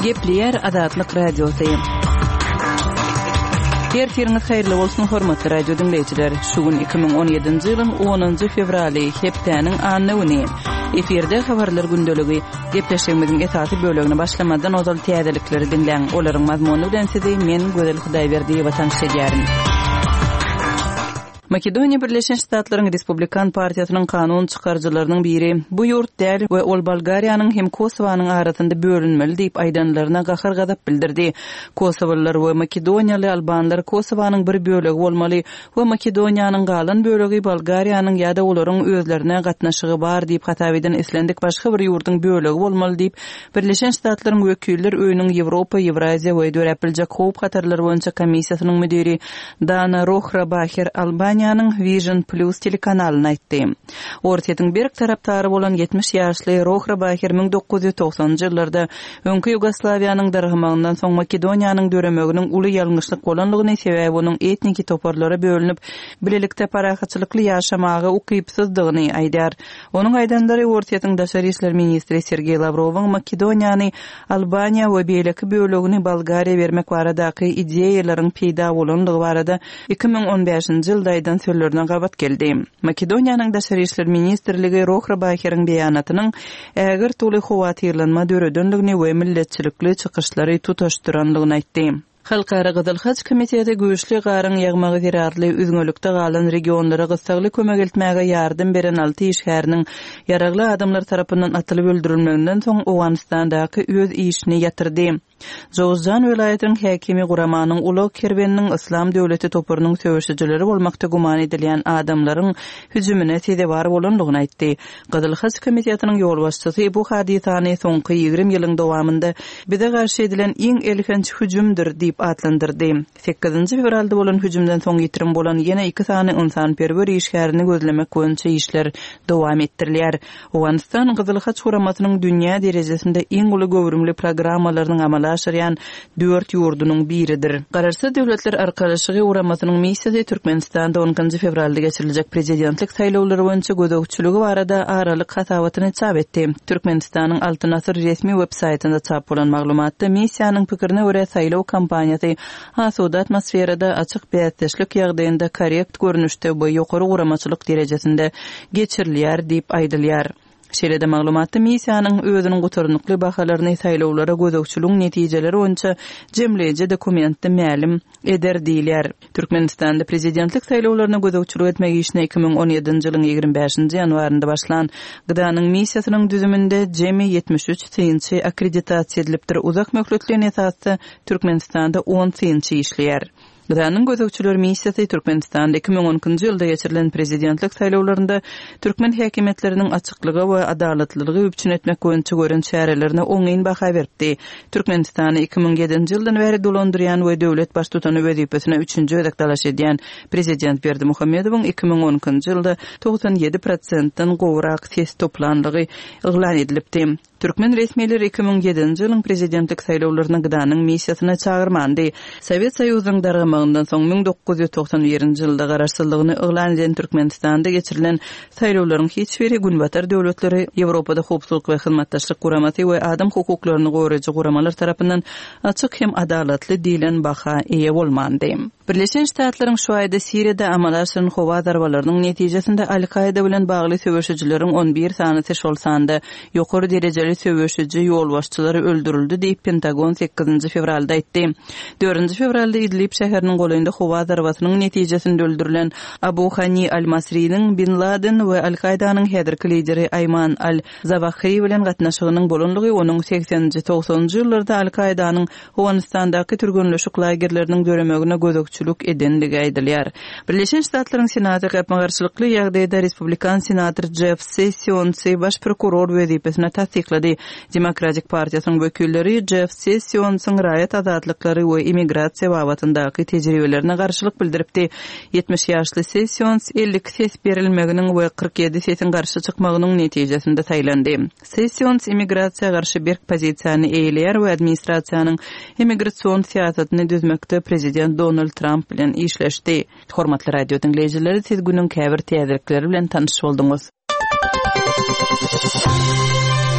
Gepleyer Adatlyk radiosu. Herfiriniz hayırlı bolsun hormatly radio dinleyijiler. Şugun 2017-nji ýylyň 10-njy fevraly hepdeniň anyny. Eferde habarlar gündöligi gepleşmegimiziň esasy bölегine başlamadan ozal täzelikleri dinleň. Olaryň mazmuny bilen sizi men Gözel Hudaýberdi watan şeýärim. Makedoniya Birleşen Ştatlaryň Respublikan Partiýasynyň kanun çykarjylarynyň biri bu ýurt däl we ol Bolgariýanyň hem Kosowanyň arasynda bölünmeli diýip aýdanlaryna gahar gazap bildirdi. Kosowalılar we Makedoniýaly albanlar Kosowanyň bir bölegi bolmaly we Makedoniýanyň galan bölegi Bolgariýanyň ýa-da olaryň özlerine gatnaşygy bar diýip hatap eden islendik başga bir ýurtyň bölegi bolmaly diýip Birleşen Ştatlaryň wekiller öýüniň Ýewropa, Ýewraziýa we döräpilje howp hatarlar boýunça komissiýasynyň müdiri Dana Rohrabacher Albaniýanyň Vision Plus telekanalyna aýtdy. Ortaýyň bir tarapdary bolan 70 ýaşly Rohrabacher 1990-njy ýyllarda öňkü Ýugoslawiýanyň dargymagyndan soň Makedoniýanyň döremeginiň uly ýalňyşlyk bolanlygyny sebäbi onuň etniki toparlara bölünip bilelikde parahatçylykly ýaşamagy ukypsyzdygyny aýdar. Onuň aýdanlary ortaýyň daşary işler ministri Sergey Lavrowyň Makedoniýany Albaniýa we beýleki bölegini Bolgariýa bermek baradaky ideýalaryň peýda bolanlygy barada 2015-nji ýylda sözlerine gabat geldi. Makedoniýanyň daşary işler ministrligi Rohrabacher'in beýanatynyň ägir tuly howatyrlanma döredönligini we milletçilikli çykyşlary tutaşdyranlygyny aýtdy. Halkara Gyzyl Haç Komiteti güýçli garyň ýagmagy zerarly üzgünlükde galan regionlara gysagly kömek etmäge ýardym beren 6 işgäriniň ýaragly adamlar tarapyndan atylyp öldürilmegenden soň Owganistandaky öz işini ýatyrdy. Jowzjan welaýatynyň häkimi Guramanyň Ulug Kerbeniniň Islam döwleti topurynyň söwüşçileri bolmakda guman edilýän adamlaryň hüjümine sebäp bolanlygyny aýtdy. Gyzyl Haç Komitetining ýol başçysy bu hadisany soňky 20 ýylyň dowamında bize garşy edilen iň elhenç hüjümdir diýip atlandyrdy. 8-nji fevralda bolan hüjümden soň ýitirim bolan ýene 2 sany insan-perwer işgärini gözlemek boýunça işler dowam etdirilýär. Owganistan Gyzyl Haç Guramatynyň dünýä derejesinde iň uly gowrumly programmalarynyň amala aşyrýan 4 ýurdunyň biridir. Gararsız döwletler arkalaşygy Guramatynyň missiýasy Türkmenistanda 10-njy fevralda geçiriljek prezidentlik saýlawlary boýunça gödökçüligi barada aralyk hatawatyny çap etdi. Türkmenistanyň Altyn Asyr resmi web-saýtynda çap bolan maglumatda missiýanyň pikirine görä saýlaw kampaniýasy asuda atmosferada açyk beýatdeşlik ýagdaýynda korrekt görnüşde bu ýokary guramaçylyk derejesinde geçirilýär diýip aýdylýar. Şeýle-de maglumatda missiýanyň özüniň gutarnykly bahalaryny saýlawlara gözökçülüň netijeleri boýunça jemleýe dokumentde mälim eder diýilýär. Türkmenistanda prezidentlik saýlawlaryna gözökçülük etmek işine 2017-nji ýylyň 25-nji ýanwarynda başlan gydanyň missiýasynyň düzüminde jemi 73 synçy akkreditasiýa edilipdir. Uzak möhletliň esasy Türkmenistanda 10 synçy işleýär. Gydanyň gözökçüler missiýasy Türkmenistanda 2010-njy ýylda geçirilen prezidentlik saýlawlarynda türkmen häkimetleriniň açyklygy we adalatlylygy üçin etmek boýunça gören çärelerine oňyn baha berdi. Türkmenistany 2007-nji ýyldan beri dolandyrýan we döwlet baş tutany wezipesine 3-nji ödek talaş edýän prezident Berdimuhammedowyň 2010-njy ýylda 97%-dan gowrak ses toplandygy eglan edilipdi. Türkmen resmiýetleri 2007-nji ýylyň prezidentlik saýlawlaryna gydanyň missiýasyna çağırmandy. Sowet Soýuzynyň dargymagyndan soň 1991-nji ýylda garaşsyzlygyny eglan eden Türkmenistanda geçirilen saýlawlaryň hiç biri günbatar döwletleri Ýewropada howpsuzlyk we hyzmatdaşlyk guramaty we adam hukuklaryny goraýjy guramalar tarapyndan açyk hem adalatly diýilen baha eýe bolmandy. Birleşen Ştatlaryň şu aýda Siriýada amal aşyran howa darbalarynyň netijesinde Al-Qaida bilen bagly söwüşçileriň 11 sany teşol sanda ýokary derejeli söwüşçi ýol başçylary öldürildi diýip Pentagon 8-nji fevralda aýtdy. 4-nji fevralda Idlib şäheriniň golanynda howa darbasynyň netijesinde öldürilen Abu Hani al-Masri'niň Bin Laden we Al-Qaidanyň häzirki lideri Ayman al-Zawahiri bilen gatnaşygynyň bolanlygy onuň 80-90-njy ýyllarda Al-Qaidanyň Owganistandaky türgünleşik lagerleriniň döremegine gözökçülük edenligi aýdylýar. Birleşen Ştatlaryň Senaty gapmagarçylykly ýagdaýda Respublikan senator Jeff Sessions baş prokuror wezipesine tasdiklady. Demokratik Partiýasynyň wekilleri Jeff Sessionsyň raýat azatlyklary we immigrasiýa babatyndaky tejribelerine garşylyk bildiripdi. 70 ýaşly Sessions 50 ses berilmeginiň we 47 sesin garşy çykmagynyň netijesinde saýlandy. Sessions immigrasiýa garşy bir pozisiýany eýleýär we administrasiýanyň immigrasiýon siýasatyny düzmekde prezident Donald Trump bilen işleşdi. Hormatly radio dinleyijileri, siz günüň käbir täzelikleri bilen tanyş boldunuz.